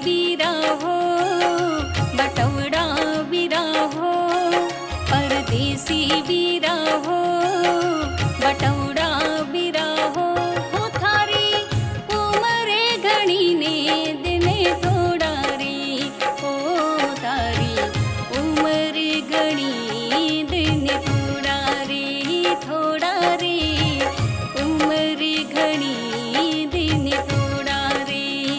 वीरा हो बटौड़ा वीरा हो, परदेसी वीरा हो बटौड़ा वीरा हो थारी उमरे घणी ने दिने थोड़ा रे हो, तारी उमर घणी दिन थोड़ा रे उमर घणी दिन थोड़ा रे।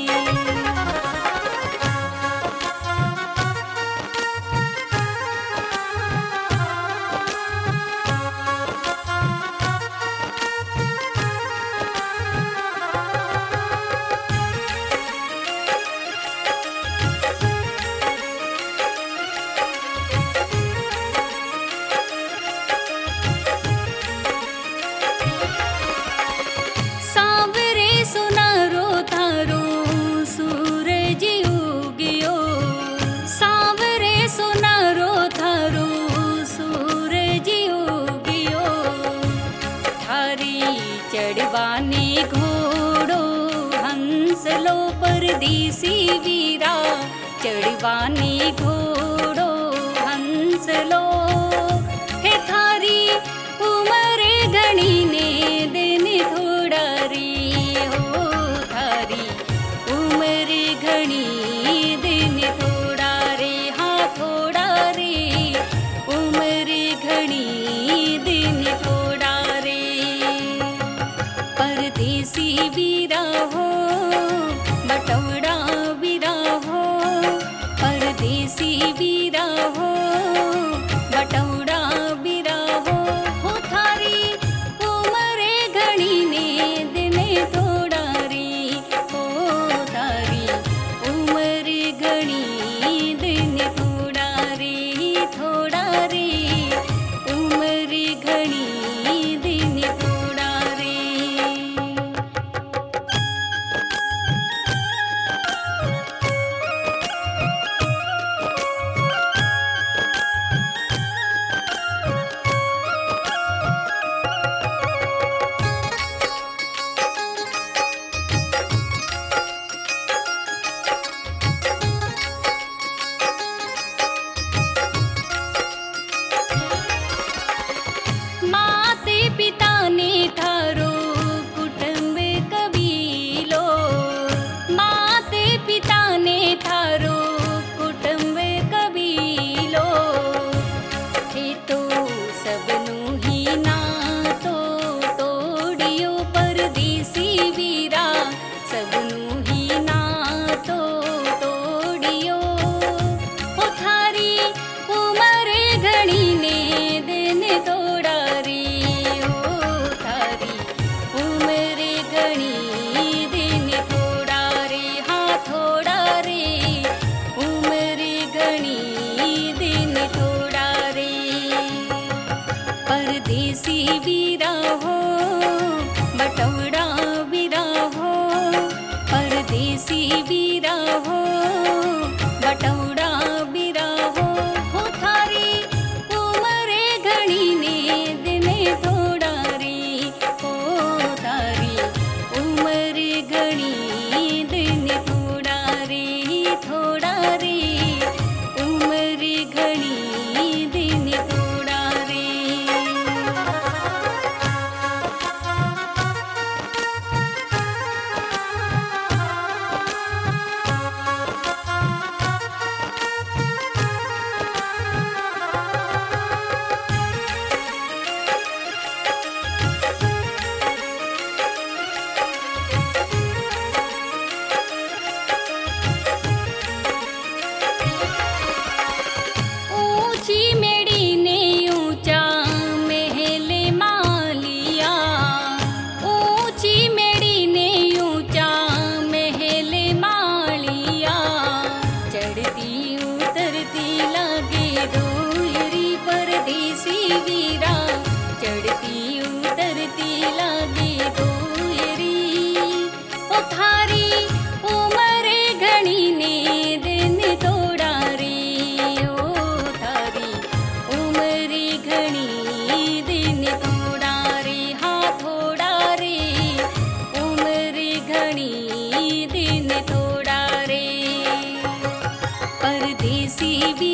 सांवरे सुनारो थारो सूरज उग्यो, सांवरे सुनारो थारो सूरज उग्यो, थारी चढ़वाने घोड़ो हंसलो परदेसी वीरा, चढ़वाने घोड़ो हंसलो हे थारी उमरे घणी ने दिन थोड़ा रे हो, थारी उमर घणी दिन थोड़ा रे, हाँ थोड़ा रे उमर घणी दिन थोड़ा रे। परदेसी वीरा हो बटौड़ा वीरा हो, परदेसी वीरा हो बटौड़ा वीरा हो थारी उमरे घणी ने दिने थोड़ा रे हो, तारी उमर घणी दिन थोड़ा रे उमर घणी दिन थोड़ा रे। माते पिता ने थारो कुटुंब कबीलो, माते पिता ने थारो कुटुंब कबीलो, हे तो सबनु ही नातो तोड़ियो परदेसी वीरा, सबनु ही नातो तोड़ियो ओ थारी उमर घणी ने दिन थोड़ा रे हो, थारी उमर घणी दिन थोड़ा रे, हाँ थोड़ा रे देवी